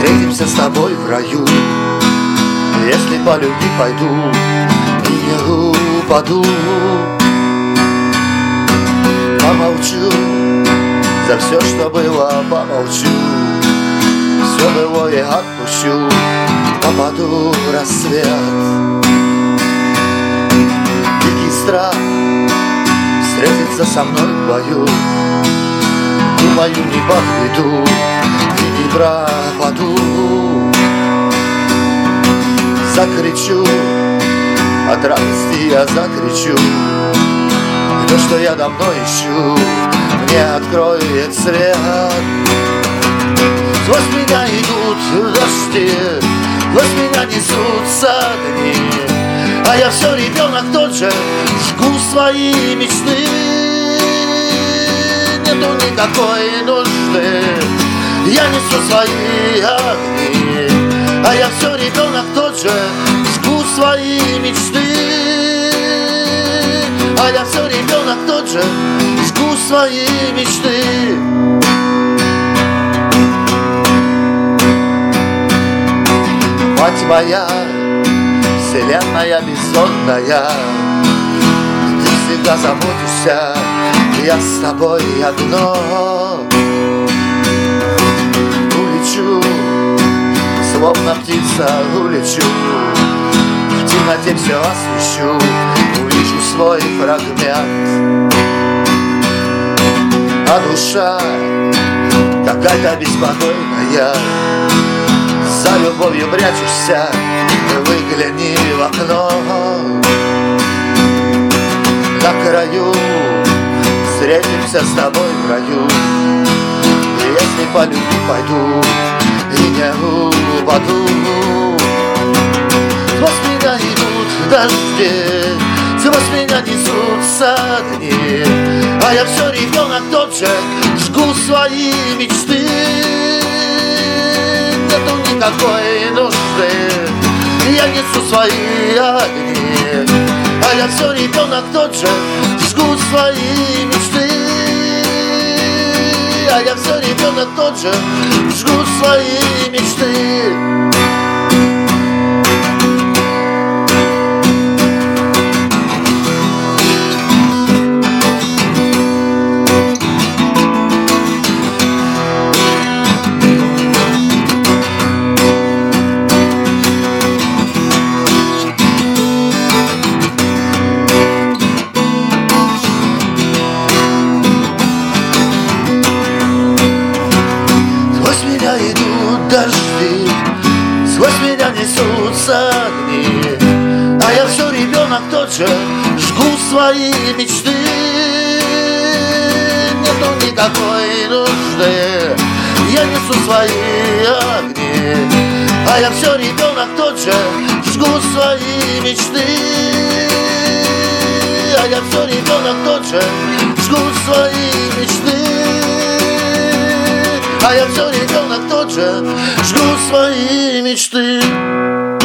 Встретимся с тобой в раю, если по любви пойду и не упаду. Помолчу за все, что было, помолчу. Все былое отпущу, попаду в рассвет. Дикий страх встретиться со мной в бою. Думаю, не подведу и не пропаду. Закричу, от радости я закричу. То, что я давно ищу, мне откроет свет. Сквозь меня идут дожди, сквозь меня несутся дни, а я все ребенок тот же, жгу свои мечты. Нету никакой нужды, я несу свои огни, а я все ребенок тот же, жгу свои мечты. А я все ребенок тот же, жгу свои мечты. Мать моя, вселенная бездонная, ты всегда заботишься, я с тобой одно. Улечу, словно птица улечу, в темноте все освещу, увижу свой фрагмент. А душа какая-то беспокойная, за любовью прячешься, выгляни в окно. На краю встретимся с тобой в раю, если по любви пойду и не упаду. Сквозь меня идут дожди, сквозь меня несутся дни, а я все ребенок тот же, жгу свои мечты. Нету никакой нужды, я несу свои огни, а я все ребенок тот же, жгу свои мечты. А я все ребенок тот же, жгу свои мечты. Идут дожди, сквозь меня несутся огни, а я все ребенок тот же, жгу свои мечты. Нету никакой нужды, я несу свои огни, а я все ребенок тот же, жгу свои мечты. А я все ребенок тот же, жгу свои мечты. А я все ребенок тот же, жгу свои мечты.